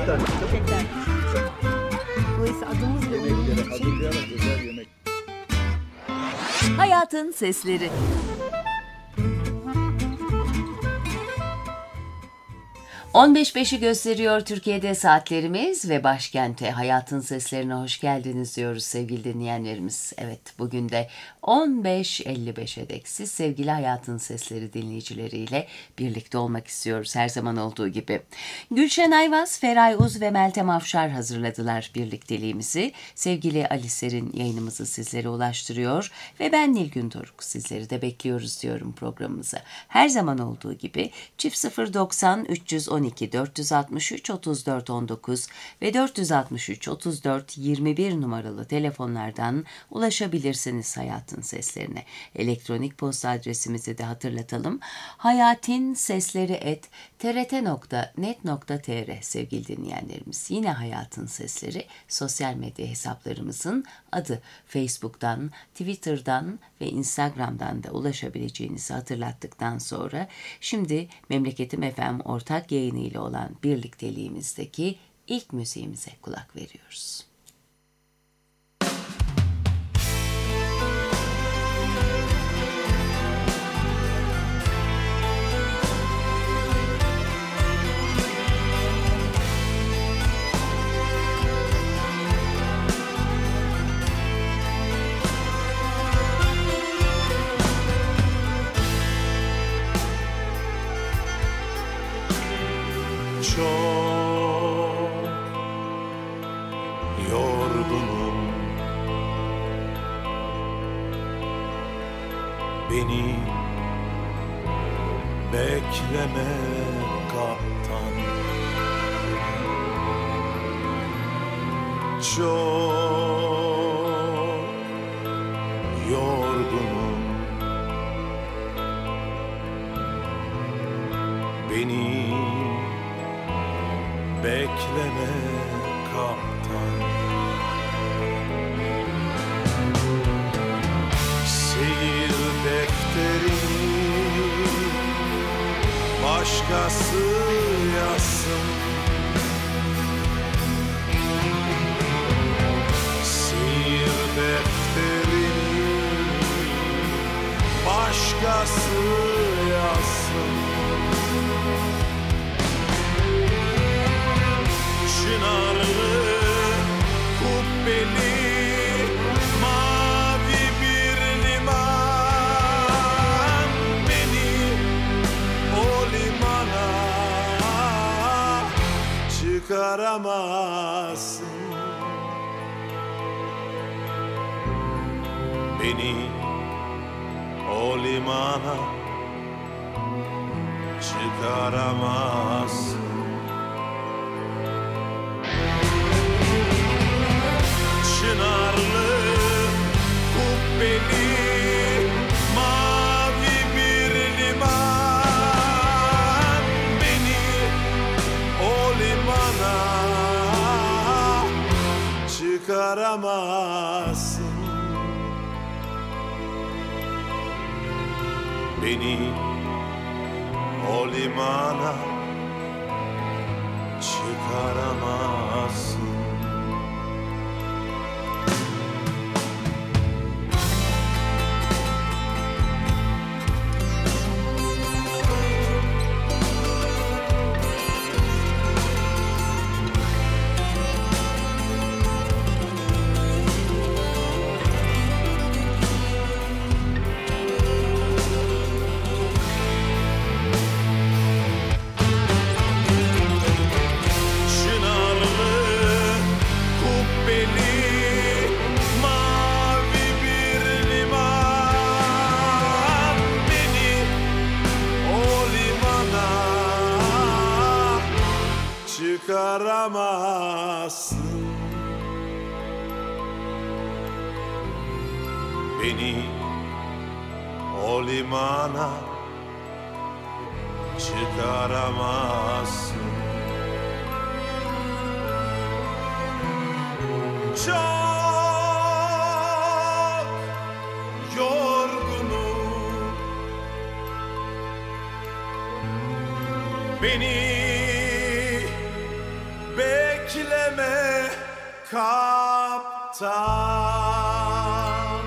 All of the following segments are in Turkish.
çiçekler. Çiçekler. Dolayısıyla adımız ve Yemekleri uyumumuz için hazırlayarak güzel yemek. Hayatın Sesleri. ...15.05'i gösteriyor Türkiye'de saatlerimiz ve başkente Hayatın Seslerine hoş geldiniz diyoruz sevgili dinleyenlerimiz. Evet, bugün de 15.55'e dek siz sevgili Hayatın Sesleri dinleyicileriyle birlikte olmak istiyoruz her zaman olduğu gibi. Gülşen Ayvaz, Feray Uz ve Meltem Afşar hazırladılar birlikteliğimizi. Sevgili Ali Ser'in yayınımızı sizlere ulaştırıyor ve ben Nilgün Doruk, sizleri de bekliyoruz diyorum programımıza. Her zaman olduğu gibi çift 090 312 463 34 19 ve 463 34 21 numaralı telefonlardan ulaşabilirsiniz Hayatın Seslerine. Elektronik posta adresimizi de hatırlatalım. hayatinSesleri@trt.net.tr sevgili dinleyenlerimiz. Yine Hayatın Sesleri sosyal medya hesaplarımızın adı. Facebook'tan, Twitter'dan ve Instagram'dan da ulaşabileceğinizi hatırlattıktan sonra şimdi Memleketim FM ortak yayını ile olan birlikteliğimizdeki ilk müziğimize kulak veriyoruz. Çok yorgunum, beni bekleme kaptan. Çok yorgunum, beni bekleme kaptan. Seyir defterini başkası yazsın. Seyir defterini başkası yazsın. Çınarlı, kubbeli, mavi bir liman, beni o limana çıkaramazsın. Beni o limana çıkaramazsın. Çınarlı, kubbeli, mavi bir liman, beni o limana çıkaramazsın. Beni o limana çıkaramazsın. Çıkaramazsın. Beni o limana çıkaramazsın. Çok yorgunum, beni kaptan.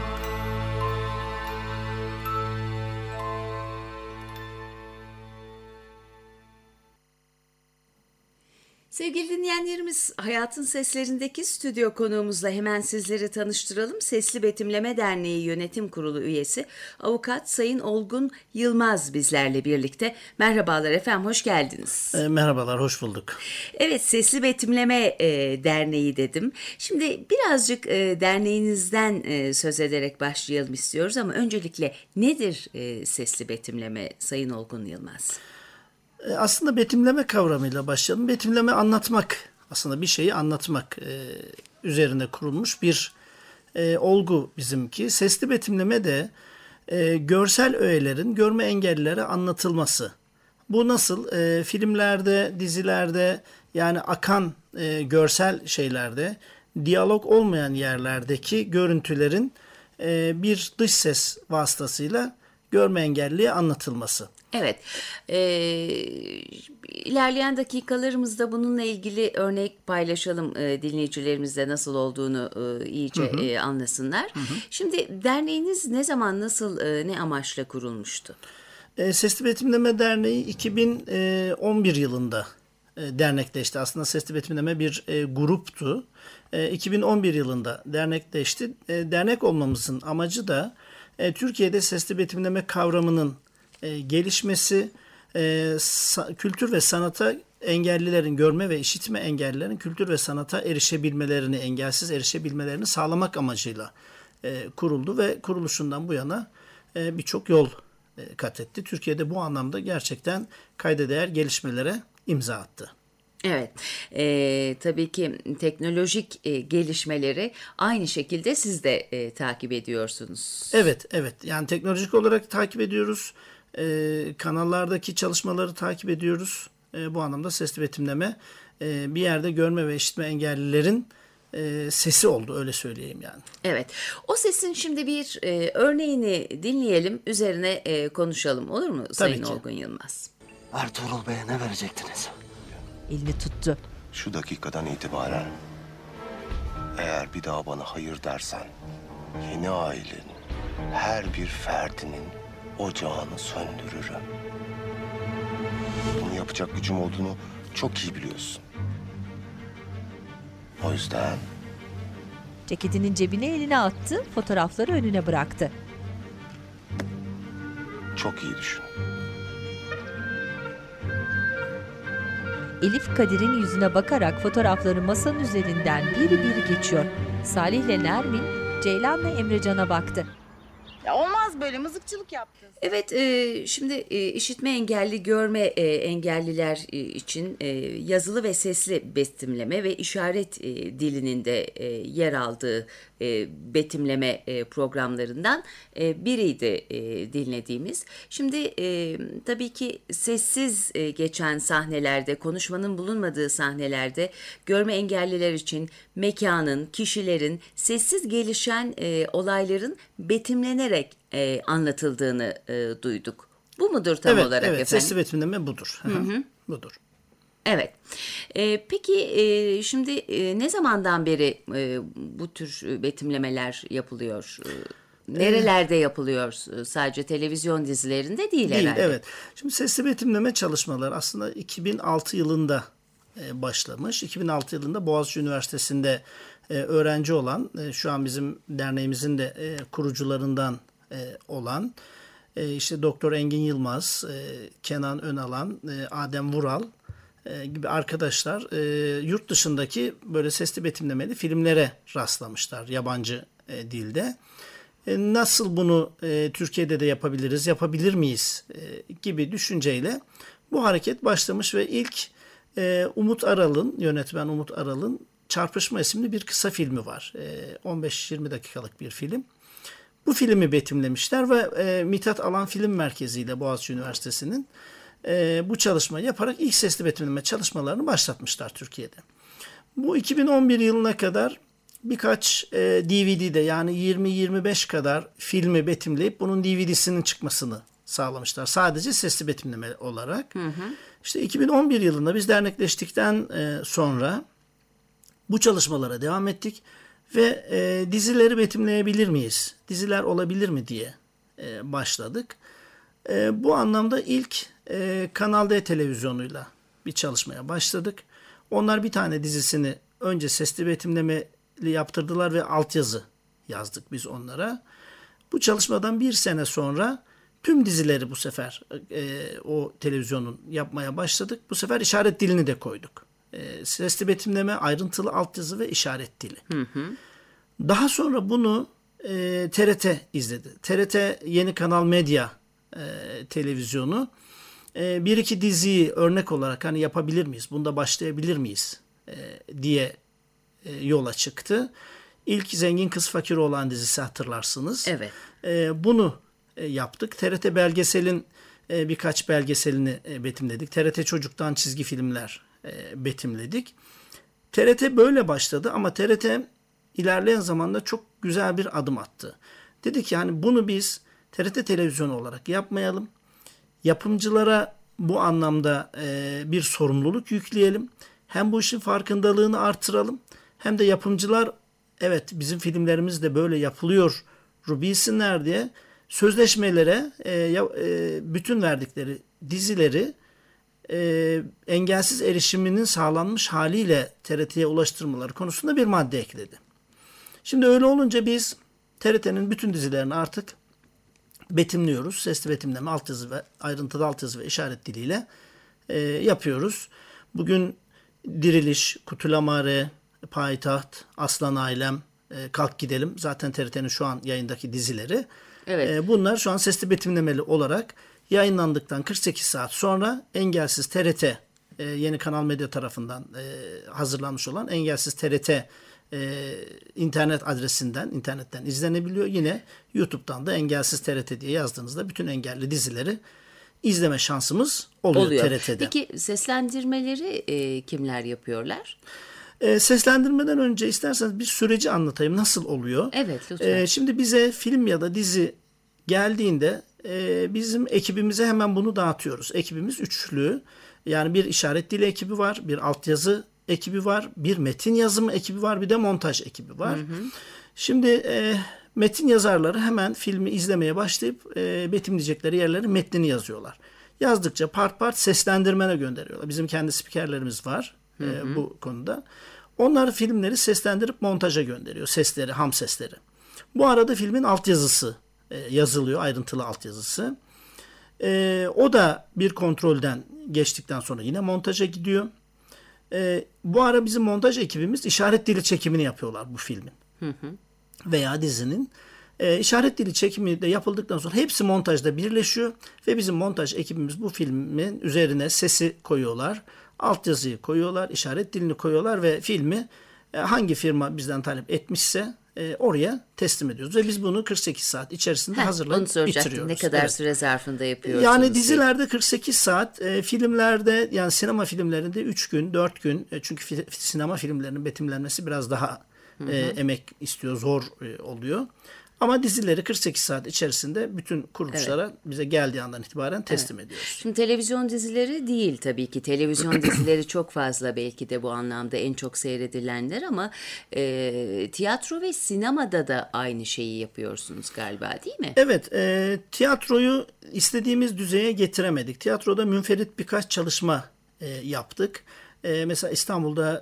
Sevgili dinleyenlerimiz, Hayatın Seslerindeki stüdyo konuğumuzla hemen sizleri tanıştıralım. Sesli Betimleme Derneği Yönetim Kurulu üyesi Avukat Sayın Olgun Yılmaz bizlerle birlikte. Merhabalar efendim, hoş geldiniz. Merhabalar, hoş bulduk. Evet, Sesli Betimleme Derneği dedim. Şimdi birazcık derneğinizden söz ederek başlayalım istiyoruz ama öncelikle nedir sesli betimleme Sayın Olgun Yılmaz? Aslında betimleme kavramıyla başlayalım. Betimleme anlatmak, aslında bir şeyi anlatmak üzerine kurulmuş bir olgu bizimki. Sesli betimleme de görsel öğelerin görme engellilere anlatılması. Bu nasıl? Filmlerde, dizilerde, yani akan görsel şeylerde, diyalog olmayan yerlerdeki görüntülerin bir dış ses vasıtasıyla görme engelliye anlatılması. Evet, ilerleyen dakikalarımızda bununla ilgili örnek paylaşalım dinleyicilerimizle nasıl olduğunu iyice anlasınlar. Şimdi derneğiniz ne zaman, nasıl, ne amaçla kurulmuştu? Sesli Betimleme Derneği 2011 yılında dernekleşti. Aslında Sesli Betimleme bir gruptu. 2011 yılında dernekleşti. Dernek olmamızın amacı da Türkiye'de sesli betimleme kavramının gelişmesi, kültür ve sanata engellilerin, görme ve işitme engellilerin kültür ve sanata erişebilmelerini, engelsiz erişebilmelerini sağlamak amacıyla kuruldu ve kuruluşundan bu yana birçok yol kat etti. Türkiye'de bu anlamda gerçekten kayda değer gelişmelere imza attı. Evet, tabii ki teknolojik gelişmeleri aynı şekilde siz de takip ediyorsunuz. Evet. Yani teknolojik olarak takip ediyoruz. Kanallardaki çalışmaları takip ediyoruz. Bu anlamda sesli betimleme bir yerde görme ve işitme engellilerin sesi oldu, öyle söyleyeyim yani. Evet, o sesin şimdi bir örneğini dinleyelim, üzerine konuşalım, olur mu Sayın ki. Olgun Yılmaz? Ertuğrul Bey'e ne verecektiniz? Elini tuttu. Şu dakikadan itibaren eğer bir daha bana hayır dersen yeni ailenin her bir ferdinin ocağını söndürürüm. Bunu yapacak gücüm olduğunu çok iyi biliyorsun. O yüzden Ceketinin cebine elini attı, fotoğrafları önüne bıraktı. çok iyi düşün. Elif Kadir'in yüzüne bakarak fotoğrafları masanın üzerinden biri biri geçiyor. Salih'le Nermin, Ceylan'la Emrecan'a baktı. Ya olmaz böyle mızıkçılık yaptın. Evet, şimdi işitme engelli, görme engelliler için yazılı ve sesli betimleme ve işaret dilinin de yer aldığı betimleme programlarından biriydi dinlediğimiz. Şimdi tabii ki sessiz geçen sahnelerde, konuşmanın bulunmadığı sahnelerde görme engelliler için mekanın, kişilerin, sessiz gelişen olayların betimlenerek anlatıldığını duyduk. Bu mudur tam olarak efendim? Evet, sesli betimleme budur. Budur. Evet. Peki şimdi ne zamandan beri bu tür betimlemeler yapılıyor? Nerelerde yapılıyor? Sadece televizyon dizilerinde değil herhalde. Evet. Şimdi sesli betimleme çalışmaları aslında 2006 yılında başlamış. 2006 yılında Boğaziçi Üniversitesi'nde öğrenci olan, şu an bizim derneğimizin de kurucularından olan işte Doktor Engin Yılmaz, Kenan Önalan, Adem Vural gibi arkadaşlar yurt dışındaki böyle sesli betimlemeli filmlere rastlamışlar yabancı dilde. Nasıl bunu Türkiye'de de yapabiliriz, yapabilir miyiz gibi düşünceyle bu hareket başlamış ve ilk yönetmen Umut Aral'ın Çarpışma isimli bir kısa filmi var. 15-20 dakikalık bir film. Bu filmi betimlemişler ve Mithat Alan Film Merkezi ile Boğaziçi Üniversitesi'nin bu çalışmayı yaparak ilk sesli betimleme çalışmalarını başlatmışlar Türkiye'de. Bu 2011 yılına kadar birkaç DVD'de, yani 20-25 kadar filmi betimleyip bunun DVD'sinin çıkmasını sağlamışlar. Sadece sesli betimleme olarak. İşte 2011 yılında biz dernekleştikten sonra Bu çalışmalara devam ettik ve dizileri betimleyebilir miyiz? Diziler olabilir mi diye başladık. Bu anlamda ilk Kanal D televizyonuyla bir çalışmaya başladık. Onlar bir tane dizisini önce sesli betimlemeli yaptırdılar ve altyazı yazdık biz onlara. Bu çalışmadan bir sene sonra tüm dizileri bu sefer o televizyonun yapmaya başladık. Bu sefer işaret dilini de koyduk. Sesli betimleme, ayrıntılı altyazı ve işaret dili. Daha sonra bunu TRT izledi. TRT Yeni Kanal Medya televizyonu bir iki diziyi örnek olarak hani yapabilir miyiz, bunda başlayabilir miyiz diye yola çıktı. İlk Zengin Kız Fakir Oğlan dizisi hatırlarsınız. Evet. Bunu yaptık. TRT Belgesel'in birkaç belgeselini betimledik. TRT Çocuk'tan çizgi filmler betimledik. TRT böyle başladı ama TRT ilerleyen zamanda çok güzel bir adım attı. Dedi ki yani bunu biz TRT televizyonu olarak yapmayalım. Yapımcılara bu anlamda bir sorumluluk yükleyelim. Hem bu işin farkındalığını artıralım hem de yapımcılar evet bizim filmlerimiz de böyle yapılıyor bilsinler diye sözleşmelere bütün verdikleri dizileri engelsiz erişiminin sağlanmış haliyle TRT'ye ulaştırmaları konusunda bir madde ekledi. Şimdi öyle olunca biz TRT'nin bütün dizilerini artık betimliyoruz. Sesli betimleme, altyazı ve ayrıntılı altyazı ve işaret diliyle yapıyoruz. Bugün Diriliş, Kutulamare, Payitaht, Aslan Ailem, Kalk Gidelim zaten TRT'nin şu an yayındaki dizileri. Evet. Bunlar şu an sesli betimlemeli olarak yayınlandıktan 48 saat sonra Engelsiz TRT Yeni Kanal Medya tarafından hazırlanmış olan Engelsiz TRT internet adresinden, internetten izlenebiliyor. Yine YouTube'dan da Engelsiz TRT diye yazdığınızda bütün engelli dizileri izleme şansımız oluyor. TRT'de. Peki seslendirmeleri kimler yapıyorlar? Seslendirmeden önce isterseniz bir süreci anlatayım. Nasıl oluyor? Evet, lütfen. Şimdi bize film ya da dizi geldiğinde bizim ekibimize hemen bunu dağıtıyoruz. Ekibimiz üçlü. Yani bir işaret dili ekibi var, bir altyazı ekibi var, bir metin yazımı ekibi var, bir de montaj ekibi var. Şimdi metin yazarları hemen filmi izlemeye başlayıp betimleyecekleri yerlere metnini yazıyorlar. Yazdıkça part part seslendirmene gönderiyorlar. Bizim kendi spikerlerimiz var bu konuda. Onlar filmleri seslendirip montaja gönderiyor. Sesleri, ham sesleri. Bu arada filmin altyazısı yazılıyor, ayrıntılı altyazısı. O da bir kontrolden geçtikten sonra yine montaja gidiyor. Bu ara bizim montaj ekibimiz işaret dili çekimini yapıyorlar bu filmin. Veya dizinin. İşaret dili çekimi de yapıldıktan sonra hepsi montajda birleşiyor ve bizim montaj ekibimiz bu filmin üzerine sesi koyuyorlar, altyazıyı koyuyorlar, işaret dilini koyuyorlar ve filmi hangi firma bizden talep etmişse oraya teslim ediyoruz. Ve biz bunu 48 saat içerisinde hazırlayıp bitiriyoruz. Ne kadar süre zarfında yapıyorsunuz? Yani dizilerde 48 saat, filmlerde yani sinema filmlerinde 3 gün, 4 gün. Çünkü sinema filmlerinin betimlenmesi biraz daha emek istiyor, zor oluyor. Ama dizileri 48 saat içerisinde bütün kuruluşlara bize geldiği andan itibaren teslim ediyoruz. Şimdi televizyon dizileri değil tabii ki. Televizyon dizileri çok fazla belki de bu anlamda en çok seyredilenler ama tiyatro ve sinemada da aynı şeyi yapıyorsunuz galiba değil mi? Evet, tiyatroyu istediğimiz düzeye getiremedik. Tiyatroda münferit birkaç çalışma yaptık. Mesela İstanbul'da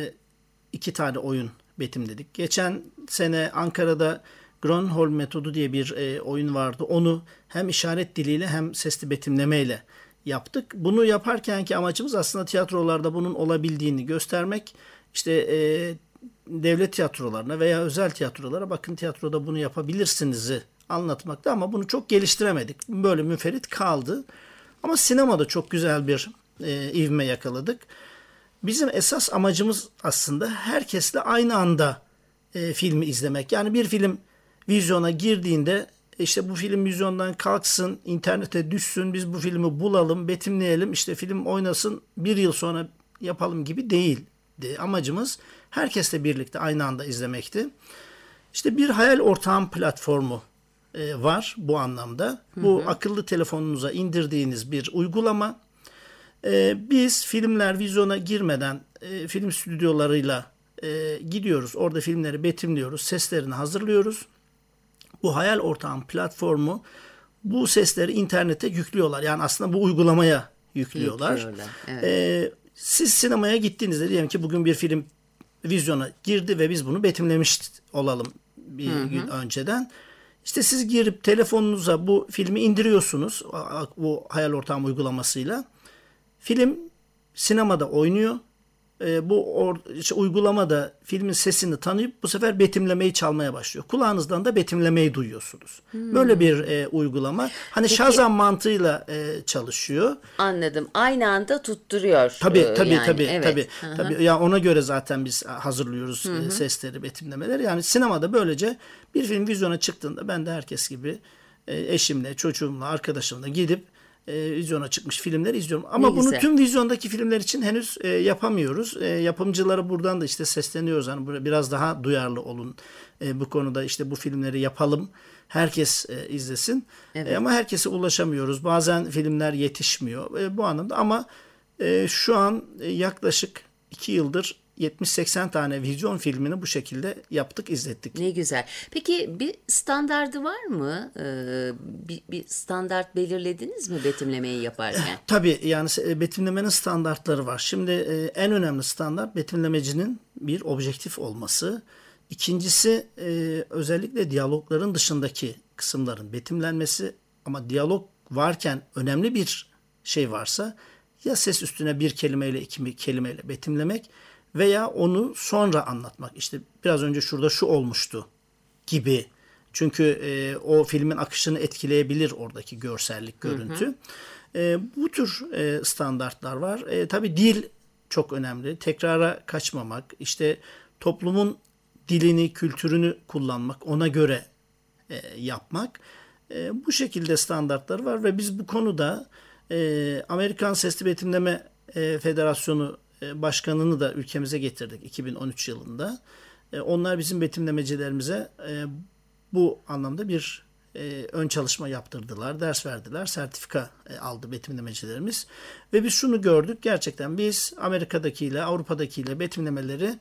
2 tane oyun betimledik. Geçen sene Ankara'da Gronholm metodu diye bir oyun vardı. Onu hem işaret diliyle hem sesli betimlemeyle yaptık. Bunu yaparkenki amacımız aslında tiyatrolarda bunun olabildiğini göstermek. İşte devlet tiyatrolarına veya özel tiyatrolara bakın tiyatroda bunu yapabilirsiniz'i anlatmakta ama bunu çok geliştiremedik. Böyle münferit kaldı. Ama sinemada çok güzel bir ivme yakaladık. Bizim esas amacımız aslında herkesle aynı anda filmi izlemek. Yani bir film vizyona girdiğinde işte bu film vizyondan kalksın, internete düşsün, biz bu filmi bulalım, betimleyelim, işte film oynasın, bir yıl sonra yapalım gibi değildi. Amacımız herkesle birlikte aynı anda izlemekti. İşte bir hayal ortağım platformu var bu anlamda. Bu akıllı telefonunuza indirdiğiniz bir uygulama. Biz filmler vizyona girmeden film stüdyolarıyla gidiyoruz. Orada filmleri betimliyoruz. Seslerini hazırlıyoruz. Bu hayal ortağın platformu bu sesleri internete yüklüyorlar. Yani aslında bu uygulamaya yüklüyorlar. Evet. Siz sinemaya gittiğinizde diyelim ki bugün bir film vizyona girdi ve biz bunu betimlemiş olalım bir gün önceden. İşte siz girip telefonunuza bu filmi indiriyorsunuz bu hayal ortağım uygulamasıyla. Film sinemada oynuyor. Uygulamada filmin sesini tanıyıp bu sefer betimlemeyi çalmaya başlıyor. Kulağınızdan da betimlemeyi duyuyorsunuz. Böyle bir uygulama. Hani Shazam mantığıyla çalışıyor. Anladım. Aynı anda tutturuyor. Tabii. Evet. Tabii. Ya ona göre zaten biz hazırlıyoruz sesleri, betimlemeleri. Yani sinemada böylece bir film vizyona çıktığında ben de herkes gibi eşimle, çocuğumla, arkadaşımla gidip vizyona çıkmış filmleri izliyorum. Ama bunu tüm vizyondaki filmler için henüz yapamıyoruz. Yapımcılara buradan da işte sesleniyoruz. Hani biraz daha duyarlı olun bu konuda, işte bu filmleri yapalım. Herkes izlesin. Evet. Ama herkese ulaşamıyoruz. Bazen filmler yetişmiyor bu anlamda. Ama şu an yaklaşık 2 yıldır 70-80 tane vizyon filmini bu şekilde yaptık, izlettik. Ne güzel. Peki bir standardı var mı? Bir standart belirlediniz mi betimlemeyi yaparken? Tabii, yani betimlemenin standartları var. Şimdi en önemli standart betimlemecinin bir objektif olması. İkincisi özellikle diyalogların dışındaki kısımların betimlenmesi, ama diyalog varken önemli bir şey varsa ya ses üstüne bir kelimeyle, iki kelimeyle betimlemek veya onu sonra anlatmak. İşte biraz önce şurada şu olmuştu gibi. Çünkü o filmin akışını etkileyebilir oradaki görsellik, görüntü. Bu tür standartlar var. Tabii dil çok önemli. Tekrara kaçmamak, işte toplumun dilini, kültürünü kullanmak, ona göre yapmak. Bu şekilde standartlar var ve biz bu konuda Amerikan Sesli Betimleme Federasyonu Başkanını da ülkemize getirdik 2013 yılında. Onlar bizim betimlemecilerimize bu anlamda bir ön çalışma yaptırdılar, ders verdiler, sertifika aldı betimlemecilerimiz. Ve biz şunu gördük, gerçekten biz Amerika'dakiyle, Avrupa'dakiyle betimlemeleri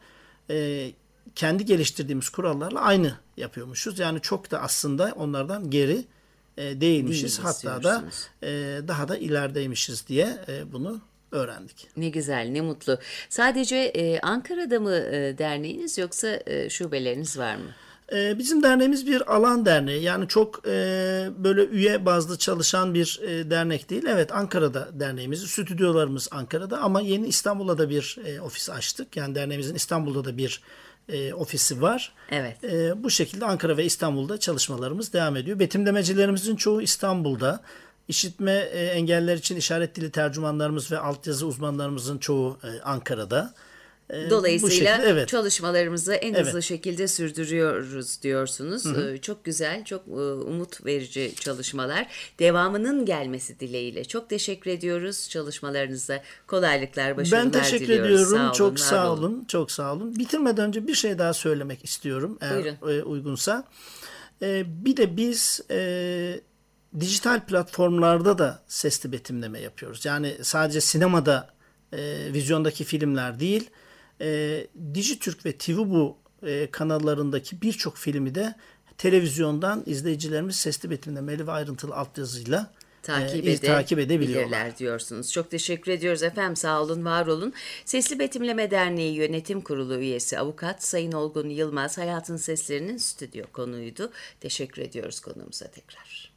kendi geliştirdiğimiz kurallarla aynı yapıyormuşuz. Yani çok da aslında onlardan geri değilmişiz. Hatta da daha da ilerideymişiz diye bunu öğrendik. Ne güzel, ne mutlu. Sadece Ankara'da mı derneğiniz, yoksa şubeleriniz var mı? Bizim derneğimiz bir alan derneği. Yani çok böyle üye bazlı çalışan bir dernek değil. Evet, Ankara'da derneğimiz, stüdyolarımız Ankara'da, ama yeni İstanbul'da da bir ofis açtık. Yani derneğimizin İstanbul'da da bir ofisi var. Evet. Bu şekilde Ankara ve İstanbul'da çalışmalarımız devam ediyor. Betimlemecilerimizin çoğu İstanbul'da. İşitme engelliler için işaret dili tercümanlarımız ve altyazı uzmanlarımızın çoğu Ankara'da. Dolayısıyla şekilde, evet. Çalışmalarımızı en hızlı şekilde sürdürüyoruz diyorsunuz. Çok güzel, çok umut verici çalışmalar. Devamının gelmesi dileğiyle. Çok teşekkür ediyoruz. Çalışmalarınızda kolaylıklar, başarılar diliyoruz. Ben teşekkür diliyoruz. ediyorum. Çok sağ olun. Çok sağ olun. Bitirmeden önce bir şey daha söylemek istiyorum, eğer uygunsa. Bir de biz dijital platformlarda da sesli betimleme yapıyoruz. Yani sadece sinemada, vizyondaki filmler değil, Dijitürk ve TVBU kanallarındaki birçok filmi de televizyondan izleyicilerimiz sesli betimlemeli ve ayrıntılı altyazıyla takip edebiliyorlar diyorsunuz. Çok teşekkür ediyoruz efendim. Sağ olun, var olun. Sesli Betimleme Derneği Yönetim Kurulu üyesi avukat Sayın Olgun Yılmaz, Hayatın Seslerinin stüdyo konuğuydu. Teşekkür ediyoruz konuğumuza tekrar.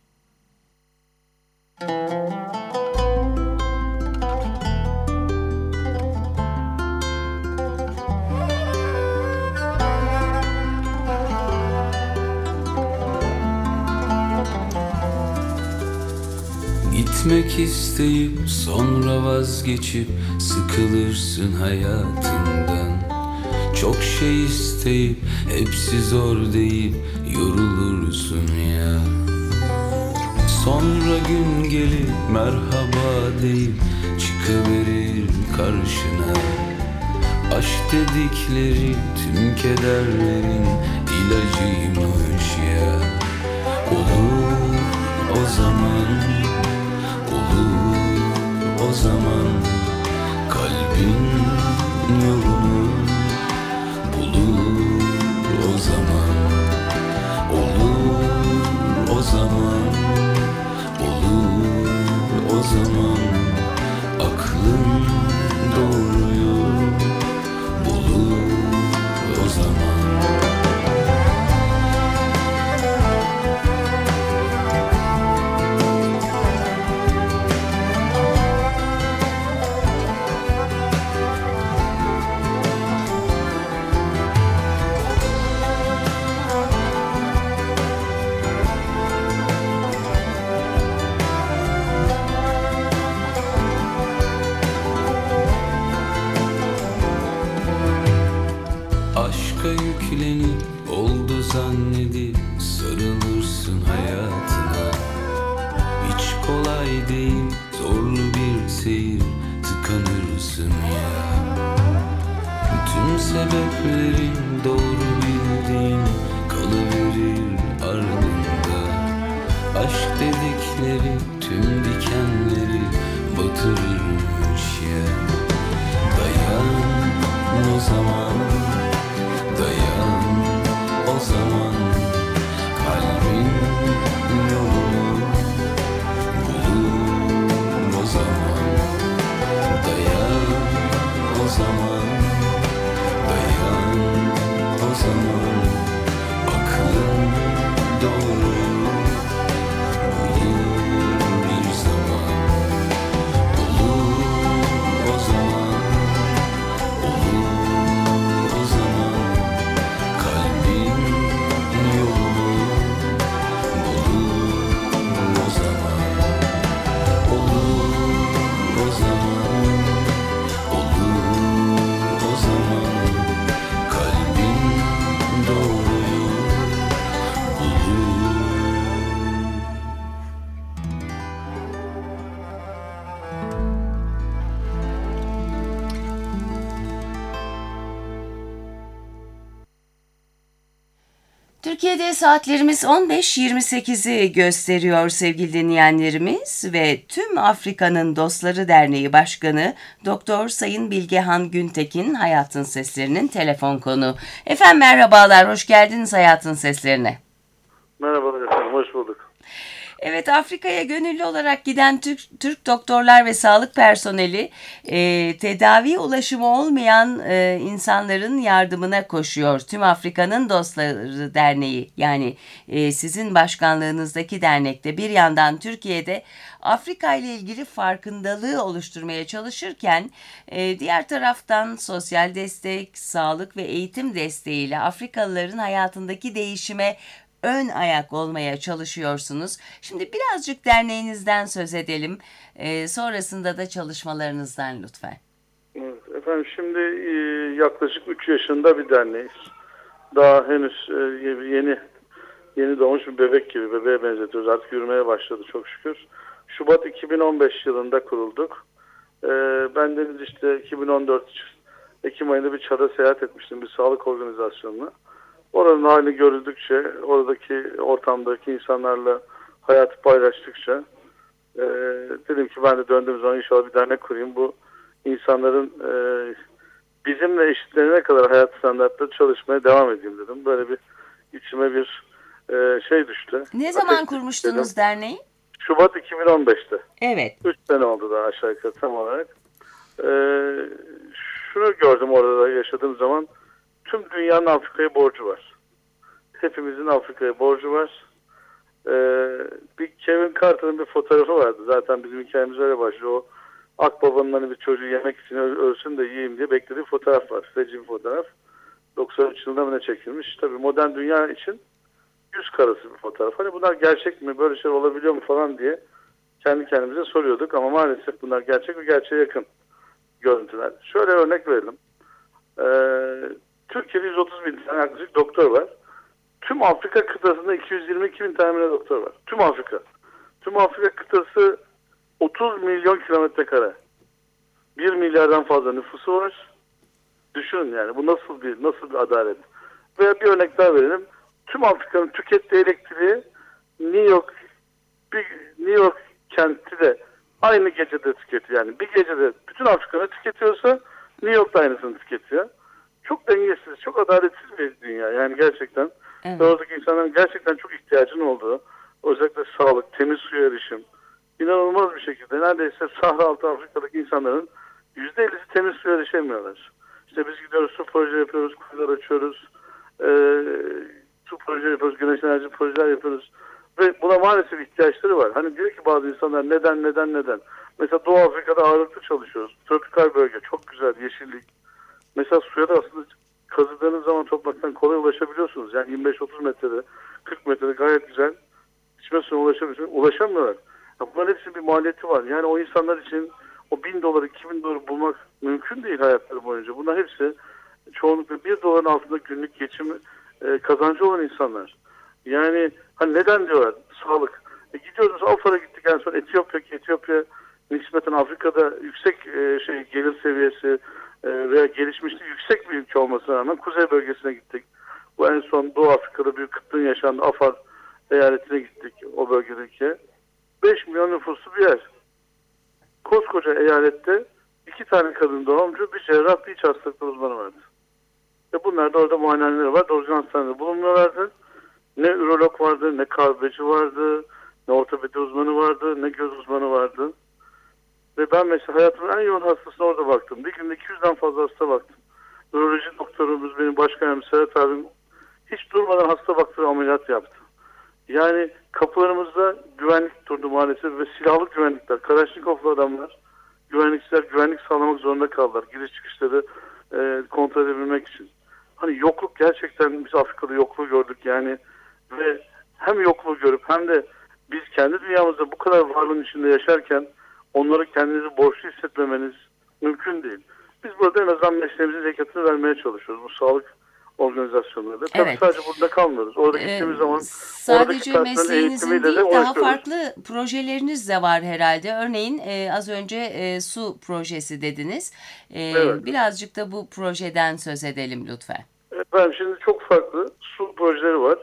Gitmek isteyip sonra vazgeçip sıkılırsın hayatından. Çok şey isteyip hepsi zor deyip yorulursun ya. Sonra gün gelip merhaba deyip çıkıverir karşına. Aşk dedikleri tüm kederlerin ilacıymış ya. Olur o zaman, o zaman kalbin yolunu kolay değil, zorlu bir seyir, tıkanırsın ya. Tüm sebeplerin doğru bildiğin kalıverir ardında. Aşk dedikleri tüm dikenleri batırırmış ya. Dayan o zaman, dayan o zaman, kalbin yolunu bulur o zaman. Dayan o zaman, dayan o zaman, aklın doğru bulur bir zaman. Olur o zaman, olur o zaman, kalbin yolunu bulur o zaman. Olur o zaman, olur o zaman, kalbin doğruyu bulur. Türkiye'de saatlerimiz 15.28'i gösteriyor sevgili dinleyenlerimiz ve tüm Afrika'nın Dostları Derneği Başkanı Doktor Sayın Bilgehan Güntekin Hayatın Seslerinin telefon konuğu. Efendim merhabalar, hoş geldiniz Hayatın Seslerine. Merhabalar efendim, hoş bulduk. Evet, Afrika'ya gönüllü olarak giden Türk doktorlar ve sağlık personeli tedavi ulaşımı olmayan insanların yardımına koşuyor. Tüm Afrika'nın Dostları Derneği, yani sizin başkanlığınızdaki dernekte bir yandan Türkiye'de Afrika ile ilgili farkındalığı oluşturmaya çalışırken diğer taraftan sosyal destek, sağlık ve eğitim desteğiyle Afrikalıların hayatındaki değişime ön ayak olmaya çalışıyorsunuz. Şimdi birazcık derneğinizden söz edelim. Sonrasında da çalışmalarınızdan lütfen. Evet, efendim şimdi yaklaşık 3 yaşında bir derneğiz. Daha henüz yeni doğmuş bir bebek gibi, bebeğe benzetiyoruz. Artık yürümeye başladı çok şükür. Şubat 2015 yılında kurulduk. Ben de işte 2014 Ekim ayında bir Çad'a seyahat etmiştim, bir sağlık organizasyonuna. Oranın halini görüldükçe, oradaki ortamdaki insanlarla hayatı paylaştıkça dedim ki ben de döndüğüm zaman inşallah bir dernek kurayım. Bu insanların bizimle eşitlerine kadar hayat standartları çalışmaya devam edeyim dedim. Böyle bir içime bir şey düştü. Ne zaman Ateş kurmuştunuz dedim. derneği? Şubat 2015'te. Evet. 3 sene oldu daha aşağı yukarı tam olarak. Şunu gördüm orada da yaşadığım zaman. Tüm dünyanın Afrika'ya borcu var. Hepimizin Afrika'ya borcu var. Bir Kevin Carter'ın bir fotoğrafı vardı. Zaten bizim hikayemiz öyle başlıyor. O Akbaba'nın hani bir çocuğu yemek için ölsün de yiyeyim diye beklediği fotoğraf var. Feci bir fotoğraf. 93 yılında mı ne çekilmiş. Tabii modern dünya için yüz karası bir fotoğraf. Hani bunlar gerçek mi? Böyle şeyler olabiliyor mu falan diye kendi kendimize soruyorduk. Ama maalesef bunlar gerçek ve gerçeğe yakın görüntüler. Şöyle örnek verelim. Türkiye'de 130 bin tane yaklaşık doktor var. Tüm Afrika kıtasında 222 bin tane doktor var. Tüm Afrika. Tüm Afrika kıtası 30 milyon kilometre kare. 1 milyardan fazla nüfusu var. Düşünün yani bu nasıl bir adalet. Ve bir örnek daha verelim. Tüm Afrika'nın tükettiği elektriği New York kenti de aynı gecede tüketiyor. Yani bir gecede bütün Afrika'nı tüketiyorsa New York'ta aynısını tüketiyor. Çok dengesiz, çok adaletsiz bir dünya. Yani gerçekten Evet. oradaki insanların gerçekten çok ihtiyacının olduğu, özellikle sağlık, temiz suya erişim, inanılmaz bir şekilde neredeyse Sahra Altı Afrika'daki insanların %50'si temiz suya erişemiyorlar. İşte biz gidiyoruz, su proje yapıyoruz, kuyular açıyoruz, su proje yapıyoruz, güneş enerji projeler yapıyoruz. Ve buna maalesef ihtiyaçları var. Hani diyor ki bazı insanlar neden? Mesela Doğu Afrika'da ağırlıklı çalışıyoruz. Tropikal bölge, çok güzel, yeşillik. Mesela suya da aslında kazıdığınız zaman topraktan kolay ulaşabiliyorsunuz. Yani 25-30 metrede, 40 metrede gayet güzel içme suyuna ulaşabiliyorsunuz. Ulaşamıyorlar. Ya bunların hepsinin bir maliyeti var. Yani o insanlar için o $1.000, $2.000 bulmak mümkün değil hayatları boyunca. Bunlar hepsi çoğunlukla $1 altında günlük geçim kazancı olan insanlar. Yani hani neden diyorlar? Sağlık. Gidiyoruz, Afar'a gittik en son Etiyopya nispeten Afrika'da yüksek gelir seviyesi veya gelişmişliği yüksek bir ülke olmasına rağmen kuzey bölgesine gittik. Bu en son Doğu Afrika'da büyük kıtlığın yaşandığı Afar eyaletine gittik, o bölgedeki. 5 milyon nüfuslu bir yer. Koskoca eyalette 2 tane kadın doğumcu, bir cerrah, bir iç hastalıkları uzmanı vardı. Ve bunlar da orada muayenehaneleri var. Doğrucan hastanede bulunmuyorlardı. Ne ürolog vardı, ne kalbeci vardı, ne ortopedi uzmanı vardı, ne göz uzmanı vardı. Ve ben mesela hayatımın en yoğun hastasına orada baktım. Bir günde 200'den fazla hasta baktım. Üroloji doktorumuz, benim başkanım Serhat abim hiç durmadan hasta baktırıp ameliyat yaptı. Yani kapılarımızda güvenlik durdu maalesef ve silahlı güvenlikler, Kalaşnikovlu adamlar, güvenlikçiler güvenlik sağlamak zorunda kaldılar. Giriş çıkışları kontrol edebilmek için. Hani yokluk, gerçekten biz Afrika'da yokluğu gördük yani. Ve hem yokluğu görüp hem de biz kendi dünyamızda bu kadar varlığın içinde yaşarken onlara kendinizi borçlu hissetmemeniz mümkün değil. Biz burada en azından mesleğimizin zekatını vermeye çalışıyoruz. Bu sağlık organizasyonlarda. Tabii Evet. sadece burada kalmıyoruz. Orada gittiğimiz zaman sadece oradaki mesleğinizin eğitimiyle değil, de daha uğraşıyoruz. farklı projeleriniz de var herhalde. Örneğin az önce su projesi dediniz. Evet. Birazcık da bu projeden söz edelim lütfen. Ben şimdi çok farklı su projeleri var.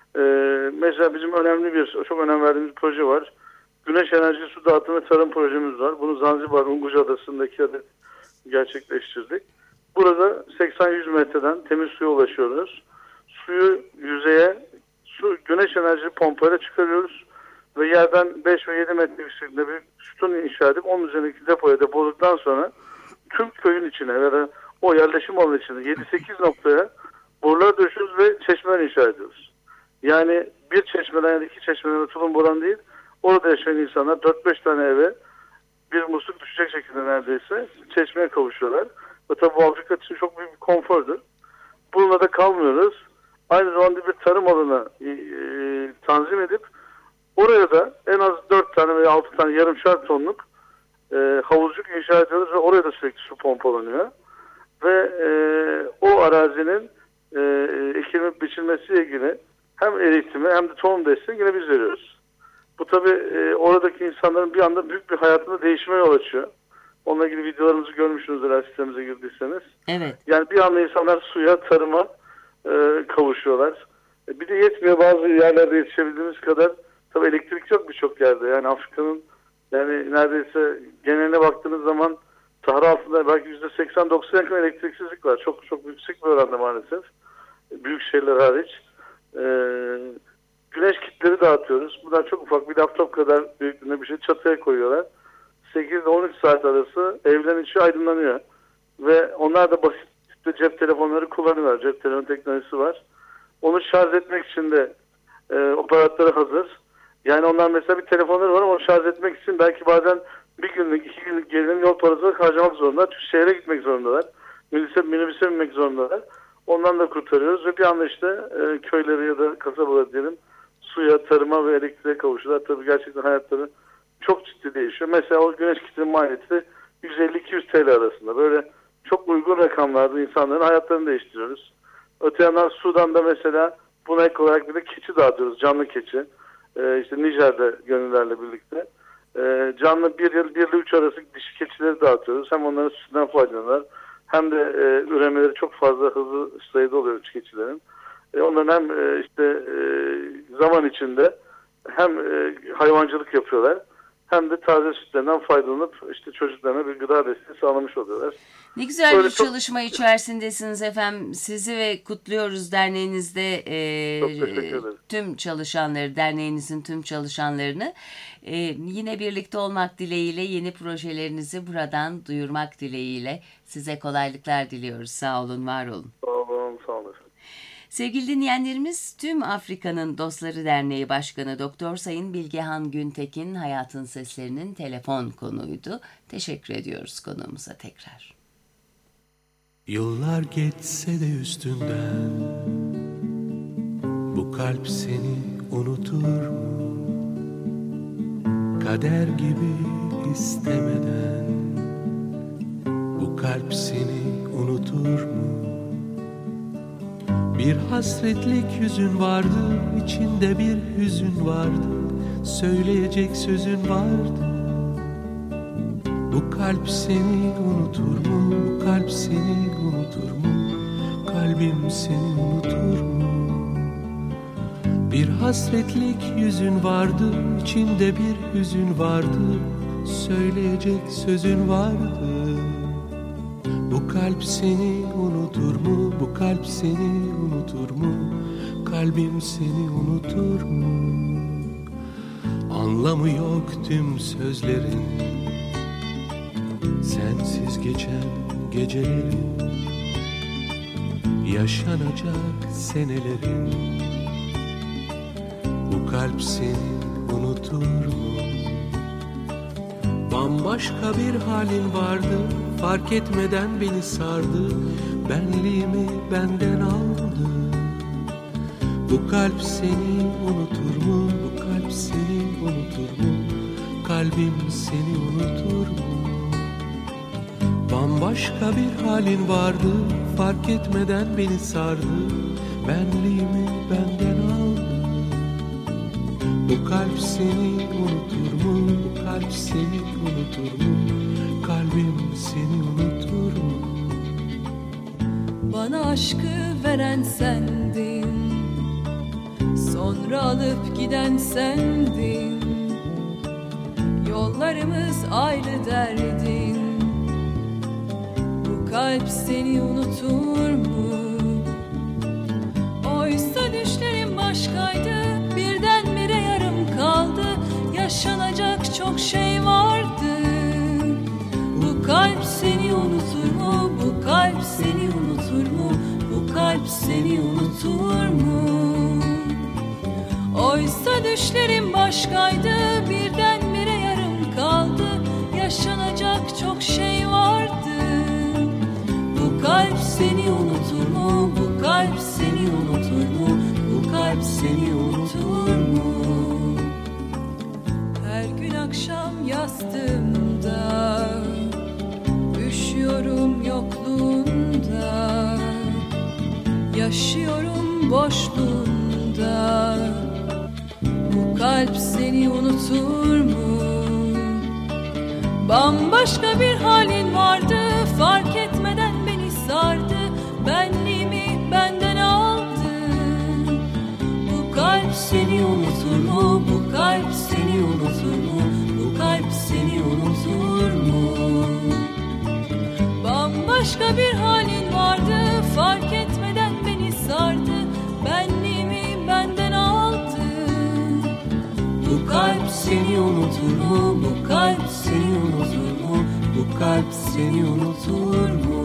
Mesela bizim çok önem verdiğimiz bir proje var. Güneş enerji su dağıtım ve tarım projemiz var. Bunu Zanzibar, Unguca Adası'nda 2 adet gerçekleştirdik. Burada 80-100 metreden temiz suya ulaşıyoruz. Suyu yüzeye güneş enerji pompayla çıkarıyoruz. Ve yerden 5 ve 7 metre yüksekliğinde bir sütun inşa edip onun üzerindeki depoya depoladıktan sonra tüm köyün içine ya da o yerleşim alanı içinde 7-8 noktaya borular döşüyoruz ve çeşmeler inşa ediyoruz. Yani bir çeşmeden ya da 2 çeşmeden tulum boran değil, orada yaşayan insanlar 4-5 tane eve bir musluk düşecek şekilde neredeyse çeşmeye kavuşuyorlar. Ve tabi bu Afrika için çok büyük bir konfordur. Bununla da kalmıyoruz. Aynı zamanda bir tarım alanı tanzim edip oraya da en az 4 tane veya 6 tane yarımşar tonluk havuzcuk inşa ediyoruz ve oraya da sürekli su pompalanıyor. Ve o arazinin ekilip biçilmesiyle ilgili hem eğitimi hem de tohum desteği yine biz veriyoruz. Bu tabi oradaki insanların bir anda büyük bir hayatında değişime yol açıyor. Onunla ilgili videolarımızı görmüşsünüzdür sitemize girdiyseniz. Evet. Yani bir anda insanlar suya, tarıma kavuşuyorlar. Bir de yetmiyor, bazı yerlerde yetişebildiğimiz kadar tabi elektrik yok birçok yerde. Yani Afrika'nın yani neredeyse geneline baktığınız zaman Sahra altında belki %80-90 yakın elektriksizlik var. Çok çok yüksek bir oranda maalesef. Büyük şehirler hariç. Güneş kitleri dağıtıyoruz. Bunlar çok ufak bir laptop kadar büyüklüğünde bir şey çatıya koyuyorlar. 8 ile 13 saat arası evlerin içi aydınlanıyor. Ve onlar da basit cep telefonları kullanıyorlar. Cep telefon teknolojisi var. Onu şarj etmek için de aparatları hazır. Yani onlar mesela bir telefonları var ama onu şarj etmek için belki bazen bir günlük, 2 günlük gelirin yol parasını harcamak zorundalar. Çünkü şehre gitmek zorundalar. Minibüse binmek zorundalar. Ondan da kurtarıyoruz ve bir anda işte köyleri ya da kasabaları diyelim suya, tarıma ve elektriğe kavuşuyorlar. Tabii gerçekten hayatları çok ciddi değişiyor. Mesela o güneş kitinin maliyeti 150-200 TL arasında. Böyle çok uygun rakamlarda insanların hayatlarını değiştiriyoruz. Öte yandan Sudan'da mesela buna ek olarak bir de keçi dağıtıyoruz. Canlı keçi. İşte Nijer'de gönüllerle birlikte. Canlı 1 ile 3 arası dişi keçileri dağıtıyoruz. Hem onların sütünden faydalanırlar. Hem de üremeleri çok fazla hızlı sayıda oluyor keçilerin. Onların hem zaman içinde hem hayvancılık yapıyorlar hem de taze sütlerinden faydalanıp işte çocuklarına bir gıda desteği sağlamış oluyorlar. Ne güzel Böyle bir çalışma içerisindesiniz efendim. Sizi ve kutluyoruz derneğinizde Çok teşekkür ederim. tüm çalışanları, derneğinizin tüm çalışanlarını. Yine birlikte olmak dileğiyle yeni projelerinizi buradan duyurmak dileğiyle size kolaylıklar diliyoruz. Sağ olun, var olun. Sağ olun, sağ olun. Sevgili dinleyenlerimiz, Tüm Afrika'nın Dostları Derneği Başkanı Doktor Sayın Bilgehan Güntekin Hayatın Seslerinin telefon konuğuydu. Teşekkür ediyoruz konuğumuza tekrar. Yıllar geçse de üstünden bu kalp seni unutur mu? Kader gibi istemeden bu kalp seni unutur mu? Bir hasretlik yüzün vardı, içinde bir hüzün vardı. söyleyecek sözün vardı. Bu kalp seni unutur mu? Bu kalp seni unutur mu? Kalbim seni unutur mu? Bir hasretlik yüzün vardı, içinde bir hüzün vardı, söyleyecek sözün vardı. Bu kalp seni unutur mu? Bu kalp seni unutur mu? Kalbim seni unutur mu? Anlamı yok tüm sözlerin, sensiz geçen gecelerin, yaşanacak senelerin. Bu kalp seni unutur mu? Bambaşka bir halin vardı, fark etmeden beni sardı, benliğimi benden aldı. Bu kalp seni unutur mu? Bu kalp seni unutur mu? Kalbim seni unutur mu? Bambaşka bir halin vardı, fark etmeden beni sardı, benliğimi benden aldı. Bu kalp seni unutur mu? Bu kalp seni unutur mu? Kalbim seni unutur mu? Bana aşkı veren sendin, sonra alıp giden sendin. Yollarımız ayrı derdin. Bu kalp seni unutur mu? Oysa düşlerim başkaydı, birdenbire yarım kaldı. Yaşanacak çok şey vardı. Bu kalp seni unutur mu? Bu kalp seni unutur mu? Bu kalp seni unutur mu? Oysa düşlerim başkaydı, birdenbire yarım kaldı. Yaşanacak çok şey vardı. Bu kalp seni unutur mu? Bu kalp seni unutur mu? Bu kalp seni unutur mu? Her gün akşam yastığımda üşüyorum yokluğunda, yaşıyorum boşluğunda. Bu kalp seni unutur mu? Bambaşka bir halin vardı, fark etmeden beni sardı, benliğimi benden aldı. Bu kalp seni unutur mu? Bu kalp seni unutur mu? Bu kalp seni unutur mu? Bambaşka bir halin vardı, fark etmeden beni sardı, benliğimi benden aldı. Bu kalp seni unutur mu? Bu kalp seni unutur mu? Bu kalp seni unutur mu?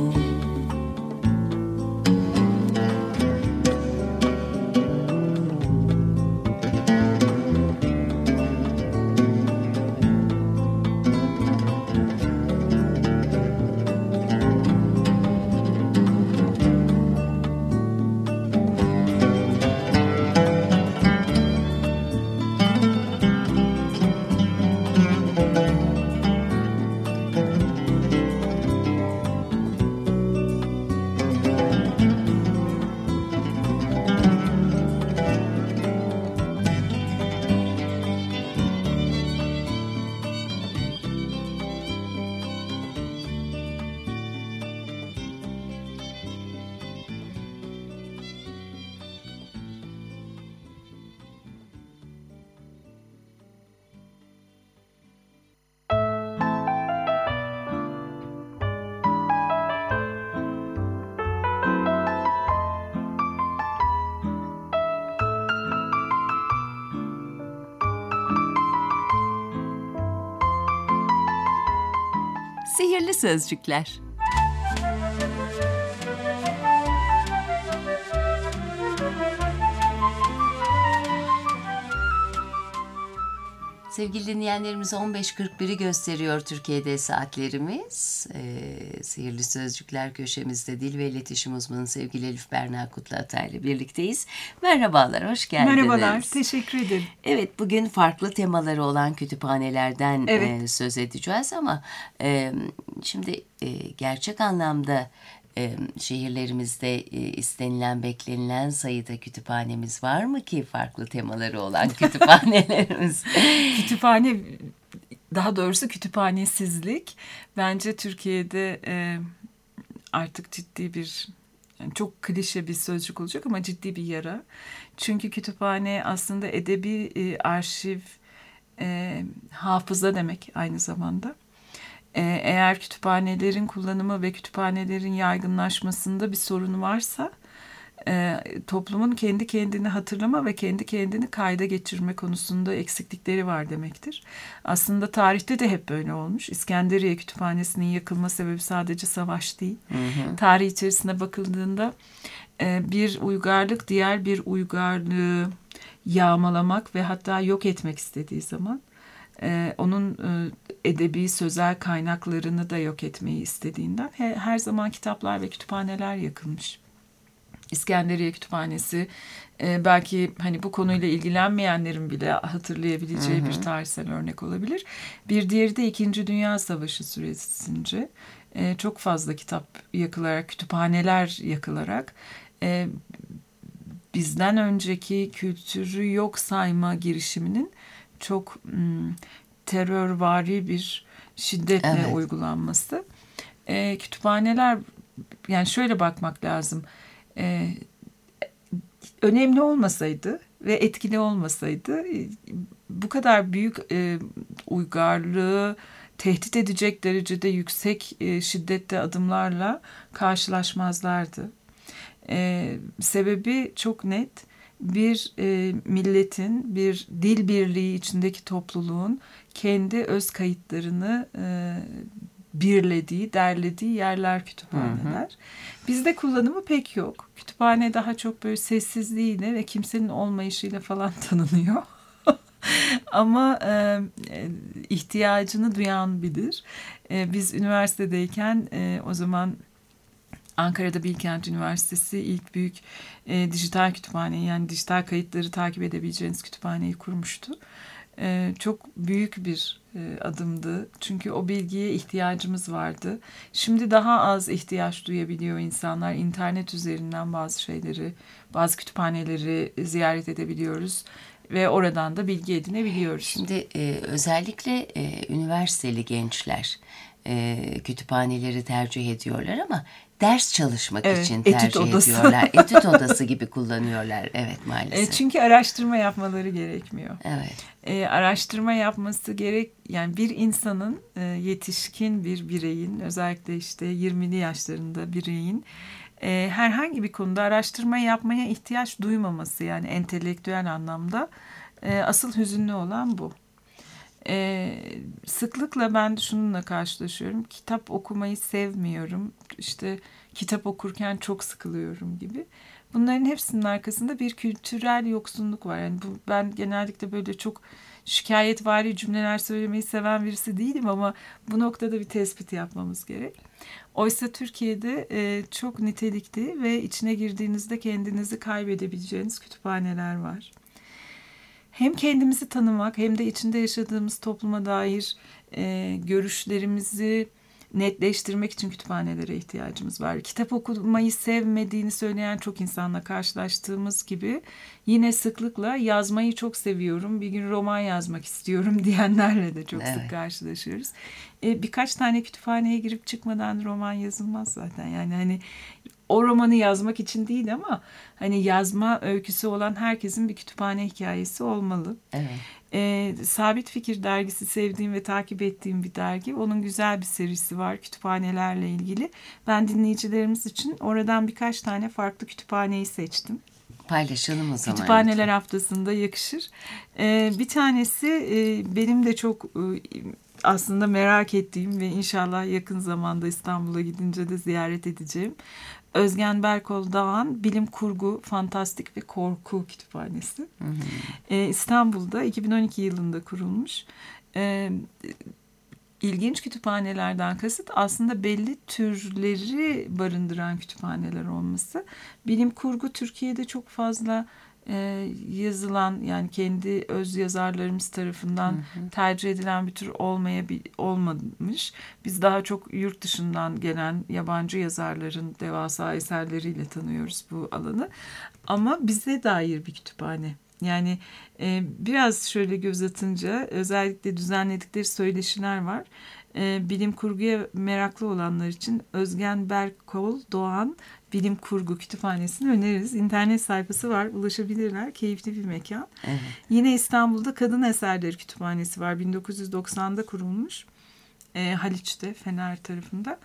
Sihirli sözcükler. Sevgili dinleyenlerimiz 15.41'i gösteriyor Türkiye'de saatlerimiz. Sihirli Sözcükler köşemizde dil ve iletişim uzmanı sevgili Elif Berna Kutluatay ile birlikteyiz. Merhabalar, hoş geldiniz. Merhabalar, teşekkür ederim. Evet, bugün farklı temaları olan kütüphanelerden söz edeceğiz ama şimdi gerçek anlamda şehirlerimizde istenilen, beklenilen sayıda kütüphanemiz var mı ki farklı temaları olan kütüphanelerimiz? Kütüphane, daha doğrusu kütüphanesizlik bence Türkiye'de artık ciddi bir, yani çok klişe bir sözcük olacak ama ciddi bir yara. Çünkü kütüphane aslında edebi arşiv, hafıza demek aynı zamanda. Eğer kütüphanelerin kullanımı ve kütüphanelerin yaygınlaşmasında bir sorun varsa toplumun kendi kendini hatırlama ve kendi kendini kayda geçirme konusunda eksiklikleri var demektir. Aslında tarihte de hep böyle olmuş. İskenderiye Kütüphanesi'nin yakılma sebebi sadece savaş değil. Tarih içerisine bakıldığında bir uygarlık diğer bir uygarlığı yağmalamak ve hatta yok etmek istediği zaman onun edebi, sözel kaynaklarını da yok etmeyi istediğinden her zaman kitaplar ve kütüphaneler yakılmış. İskenderiye Kütüphanesi belki hani bu konuyla ilgilenmeyenlerin bile hatırlayabileceği bir tarihsel örnek olabilir. Bir diğeri de 2. Dünya Savaşı süresince çok fazla kitap yakılarak, kütüphaneler yakılarak bizden önceki kültürü yok sayma girişiminin çok terörvari bir şiddetle uygulanması. Kütüphaneler, yani şöyle bakmak lazım. Önemli olmasaydı ve etkili olmasaydı bu kadar büyük uygarlığı tehdit edecek derecede yüksek şiddette adımlarla karşılaşmazlardı. Sebebi çok net. Bir milletin, bir dil birliği içindeki topluluğun kendi öz kayıtlarını birlediği, derlediği yerler kütüphaneler. Bizde kullanımı pek yok. Kütüphane daha çok böyle sessizliğiyle ve kimsenin olmayışıyla falan tanınıyor. Ama ihtiyacını duyan bilir. Biz üniversitedeyken o zaman Ankara'da Bilkent Üniversitesi ilk büyük dijital kütüphaneyi, yani dijital kayıtları takip edebileceğiniz kütüphaneyi kurmuştu. Çok büyük bir adımdı. Çünkü o bilgiye ihtiyacımız vardı. Şimdi daha az ihtiyaç duyabiliyor insanlar. İnternet üzerinden bazı şeyleri, bazı kütüphaneleri ziyaret edebiliyoruz ve oradan da bilgi edinebiliyoruz. Şimdi özellikle üniversiteli gençler kütüphaneleri tercih ediyorlar ama ders çalışmak için tercih ediyorlar. Etüt odası gibi kullanıyorlar. Evet, maalesef. Çünkü araştırma yapmaları gerekmiyor. Evet. Araştırma yapması yani bir insanın, yetişkin bir bireyin, özellikle işte 20'li yaşlarında bireyin herhangi bir konuda araştırma yapmaya ihtiyaç duymaması, yani entelektüel anlamda asıl hüzünlü olan bu. Sıklıkla ben şununla karşılaşıyorum. Kitap okumayı sevmiyorum. İşte kitap okurken çok sıkılıyorum gibi. Bunların hepsinin arkasında bir kültürel yoksunluk var. Yani ben genellikle böyle çok şikayetvari cümleler söylemeyi seven birisi değilim ama bu noktada bir tespit yapmamız gerek. Oysa Türkiye'de çok nitelikli ve içine girdiğinizde kendinizi kaybedebileceğiniz kütüphaneler var. Hem kendimizi tanımak hem de içinde yaşadığımız topluma dair görüşlerimizi netleştirmek için kütüphanelere ihtiyacımız var. Kitap okumayı sevmediğini söyleyen çok insanla karşılaştığımız gibi yine sıklıkla yazmayı çok seviyorum, bir gün roman yazmak istiyorum diyenlerle de çok sık karşılaşıyoruz. Birkaç tane kütüphaneye girip çıkmadan roman yazılmaz zaten. Yani hani o romanı yazmak için değil ama hani yazma öyküsü olan herkesin bir kütüphane hikayesi olmalı. Evet. Sabit Fikir dergisi sevdiğim ve takip ettiğim bir dergi. Onun güzel bir serisi var kütüphanelerle ilgili. Ben dinleyicilerimiz için oradan birkaç tane farklı kütüphaneyi seçtim. Paylaşalım o zaman. Kütüphaneler haftasında yakışır. Bir tanesi benim de çok aslında merak ettiğim ve inşallah yakın zamanda İstanbul'a gidince de ziyaret edeceğim. Özgen Berkol Dağan Bilim Kurgu, Fantastik ve Korku Kütüphanesi. İstanbul'da 2012 yılında kurulmuş. İlginç kütüphanelerden kasıt aslında belli türleri barındıran kütüphaneler olması. Bilim kurgu Türkiye'de çok fazla yazılan, yani kendi öz yazarlarımız tarafından tercih edilen bir tür olmamış. Biz daha çok yurt dışından gelen yabancı yazarların devasa eserleriyle tanıyoruz bu alanı. Ama bize dair bir kütüphane. Yani biraz şöyle göz atınca özellikle düzenledikleri söyleşiler var. Bilim kurguya meraklı olanlar için Özgen Berkol Doğan Bilim Kurgu Kütüphanesi'ni öneririz. İnternet sayfası var, ulaşabilirler. Keyifli bir mekan. Evet. Yine İstanbul'da Kadın Eserleri Kütüphanesi var. 1990'da kurulmuş. Haliç'te, Fener tarafında.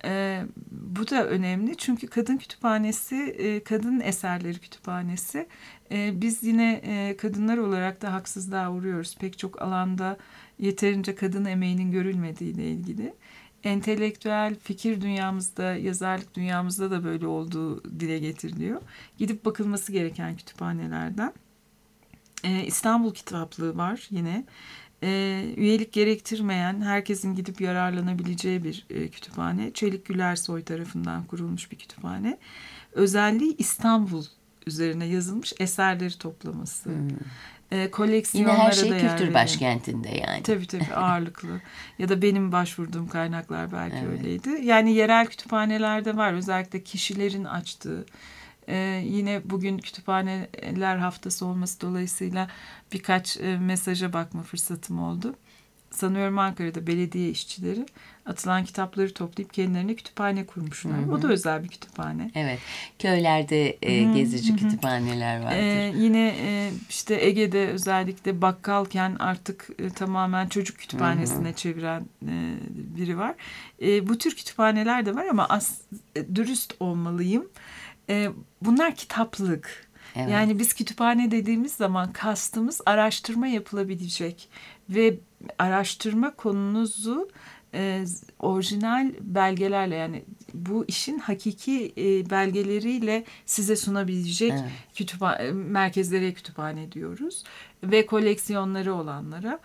Bu da önemli çünkü kadın kütüphanesi, kadın eserleri kütüphanesi. Biz yine kadınlar olarak da haksızlığa uğruyoruz. Pek çok alanda yeterince kadın emeğinin görülmediği ile ilgili. Entelektüel fikir dünyamızda, yazarlık dünyamızda da böyle olduğu dile getiriliyor. Gidip bakılması gereken kütüphanelerden. İstanbul Kitaplığı var yine. Üyelik gerektirmeyen, herkesin gidip yararlanabileceği bir kütüphane. Çelik Gülersoy tarafından kurulmuş bir kütüphane. Özelliği İstanbul üzerine yazılmış eserleri toplaması. Koleksiyonlara yine her şey da yer kültür başkentinde yani. Tabii ağırlıklı. Ya da benim başvurduğum kaynaklar belki öyleydi. Yani yerel kütüphanelerde var. Özellikle kişilerin açtığı. Yine bugün kütüphaneler haftası olması dolayısıyla birkaç mesaja bakma fırsatım oldu. Sanıyorum Ankara'da belediye işçileri atılan kitapları toplayıp kendilerine kütüphane kurmuşlar. O da özel bir kütüphane. Evet. Köylerde gezici kütüphaneler vardır. Yine işte Ege'de özellikle bakkalken artık tamamen çocuk kütüphanesine çeviren biri var. Bu tür kütüphaneler de var ama dürüst olmalıyım. Bunlar kitaplık. Evet. Yani biz kütüphane dediğimiz zaman kastımız araştırma yapılabilecek ve araştırma konunuzu orijinal belgelerle, yani bu işin hakiki belgeleriyle size sunabilecek merkezlere kütüphane diyoruz ve koleksiyonları olanlara.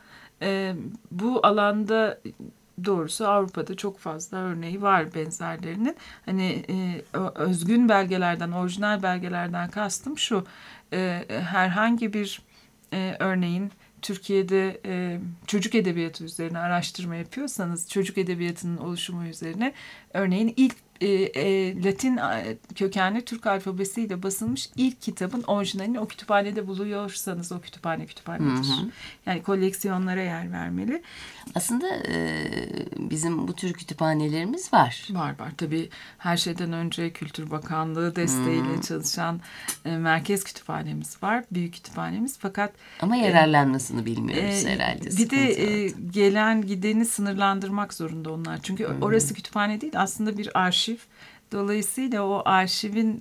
Bu alanda doğrusu Avrupa'da çok fazla örneği var benzerlerinin. Hani özgün belgelerden, orijinal belgelerden kastım şu: herhangi bir örneğin Türkiye'de çocuk edebiyatı üzerine araştırma yapıyorsanız, çocuk edebiyatının oluşumu üzerine örneğin ilk Latin kökenli Türk alfabesiyle basılmış ilk kitabın orijinalini o kütüphanede buluyorsanız o kütüphanedir. Yani koleksiyonlara yer vermeli. Aslında bizim bu tür kütüphanelerimiz var. Var. Tabii her şeyden önce Kültür Bakanlığı desteğiyle çalışan merkez kütüphanemiz var. Büyük kütüphanemiz fakat... Ama yararlanmasını bilmiyoruz herhalde. Bir de gelen gideni sınırlandırmak zorunda onlar. Çünkü orası kütüphane değil, aslında bir arşiv. Dolayısıyla o arşivin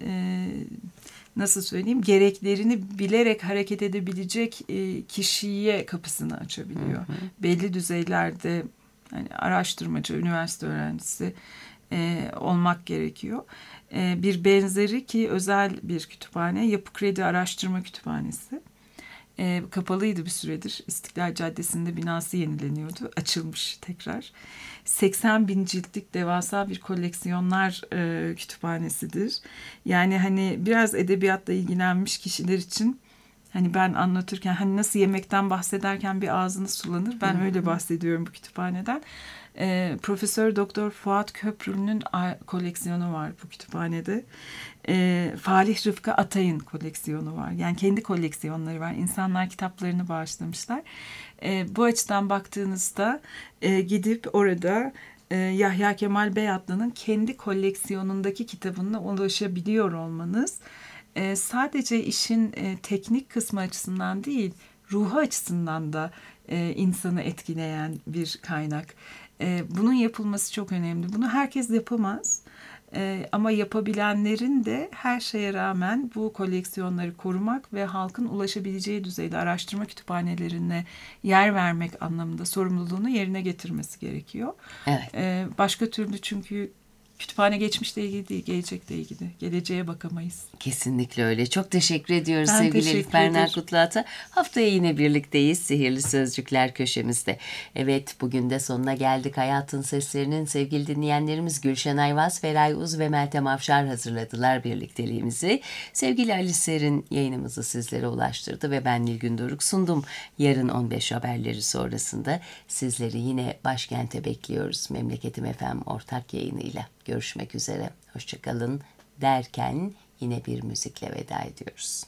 nasıl söyleyeyim, gereklerini bilerek hareket edebilecek kişiye kapısını açabiliyor. Belli düzeylerde yani araştırmacı, üniversite öğrencisi olmak gerekiyor. Bir benzeri ki özel bir kütüphane, Yapı Kredi Araştırma Kütüphanesi. Kapalıydı bir süredir. İstiklal Caddesi'nde binası yenileniyordu. Açılmış tekrar. 80.000 ciltlik devasa bir koleksiyonlar kütüphanesidir. Yani hani biraz edebiyatla ilgilenmiş kişiler için, hani ben anlatırken hani nasıl yemekten bahsederken bir ağzınız sulanır. Ben öyle bahsediyorum bu kütüphaneden. Profesör Doktor Fuat Köprülü'nün koleksiyonu var bu kütüphanede. Falih Rıfkı Atay'ın koleksiyonu var. Yani kendi koleksiyonları var. İnsanlar kitaplarını bağışlamışlar. Bu açıdan baktığınızda gidip orada Yahya Kemal Beyatlı'nın kendi koleksiyonundaki kitabına ulaşabiliyor olmanız sadece işin teknik kısmı açısından değil, ruhu açısından da insanı etkileyen bir kaynak. Bunun yapılması çok önemli. Bunu herkes yapamaz. Ama yapabilenlerin de her şeye rağmen bu koleksiyonları korumak ve halkın ulaşabileceği düzeyde araştırma kütüphanelerine yer vermek anlamında sorumluluğunu yerine getirmesi gerekiyor. Evet. Başka türlü çünkü Kütüphane geçmişle ilgili değil, gelecekle ilgili. Geleceğe bakamayız. Kesinlikle öyle. Çok teşekkür ediyoruz Ben sevgili teşekkür Elif Berna ederim. Kutluat'a. Haftaya yine birlikteyiz Sihirli Sözcükler köşemizde. Evet, bugün de sonuna geldik. Hayatın Seslerinin sevgili dinleyenlerimiz Gülşen Ayvaz, Feray Uz ve Meltem Afşar hazırladılar birlikteliğimizi. Sevgili Ali Ser'in yayınımızı sizlere ulaştırdı ve ben Nilgün Doruk sundum. Yarın 15 haberleri sonrasında sizleri yine başkente bekliyoruz. Memleketim FM ortak yayınıyla. Görüşmek üzere. Hoşçakalın derken yine bir müzikle veda ediyoruz.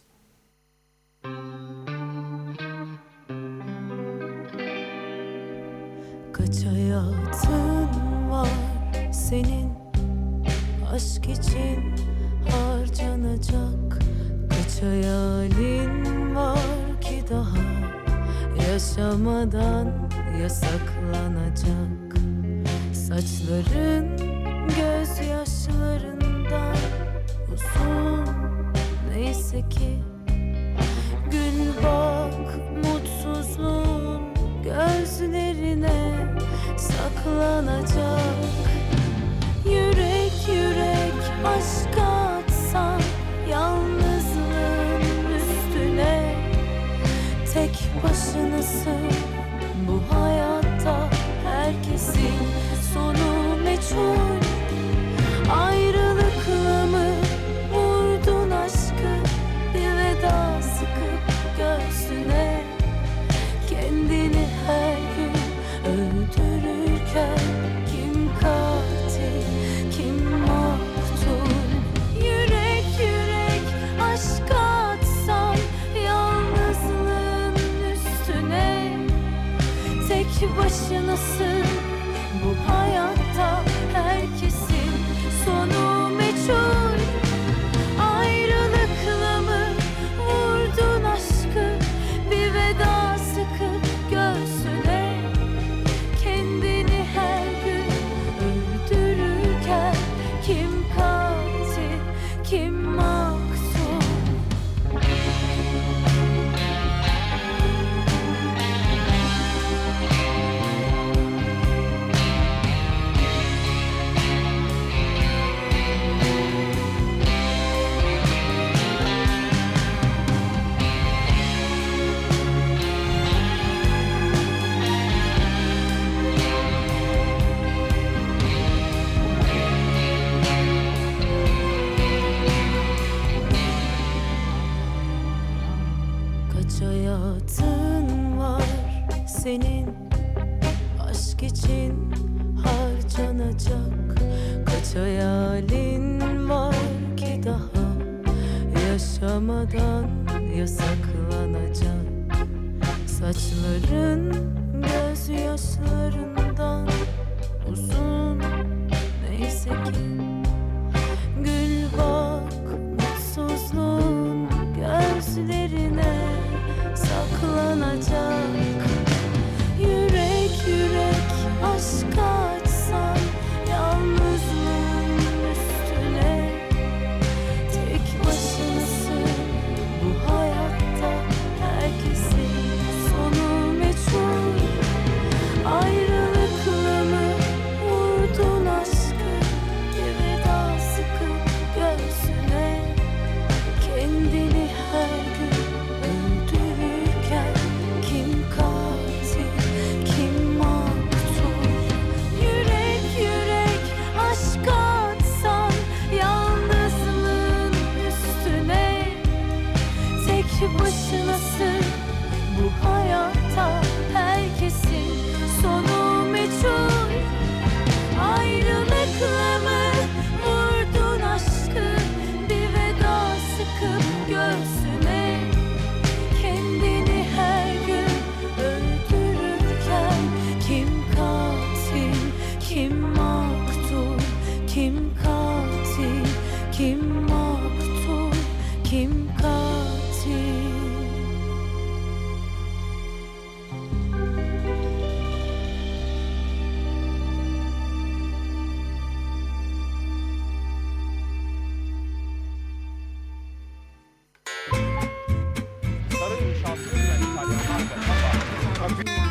Kaç hayatın var senin, aşk için harcanacak. Kaç hayalin var ki daha yaşamadan yasaklanacak. Saçların gözyaşlarından uzun neyse ki. Gül bak mutsuzluğun gözlerine saklanacak. Yürek yürek aşka atsan yalnızlığın üstüne. Tek başınasın bu hayatta, herkesin sonu meçhul. Ayrılıkla mı vurdun aşkı, bir veda sıkıp göğsüne. Kendini her gün öldürürken kim katil, kim maktul? Yürek yürek aşka atsan yalnızlığın üstüne. Tek başınasın bu hayatta, herkesin sonu meçhul. Ayrılıkla mı vurdun aşkı, bir veda sıkıp göğsüne. Kendini her gün öldürürken kim katil, kim maktul? Kaç hayatın var senin, aşk için harcanacak. Kaç hayalin var ki daha yaşamadan yasaklanacak. Saçların gözyaşlarından uzun neyse ki. Gül bak mutsuzluğun gözlerine saklanacak. Yürek yürek aşka açsan yalnızlığın üstüne. Tek başınasın bu hayatta, herkesin sonu meçhul. Ayrılıkla mı vurdun aşkı, bir veda sıkıp göğsüne. Kendini her gün öldürürken kim katil, kim maktul? Yürek yürek aşka atsan yalnızlığın üstüne. Tek başınasın bu hayatta, herkesin sonu meçhul. Ayrılıkla mı vurdun aşkı, bir veda sıkıp göğsüne. Kendini her gün öldürürken kim katil, kim maktul? Kim katil, kim maktul? Kim katil?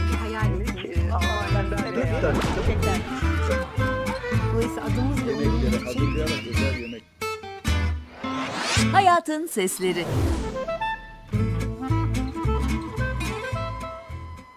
Dolayısıyla adımız ve hazırlayarak özel yemek. Hayatın Sesleri.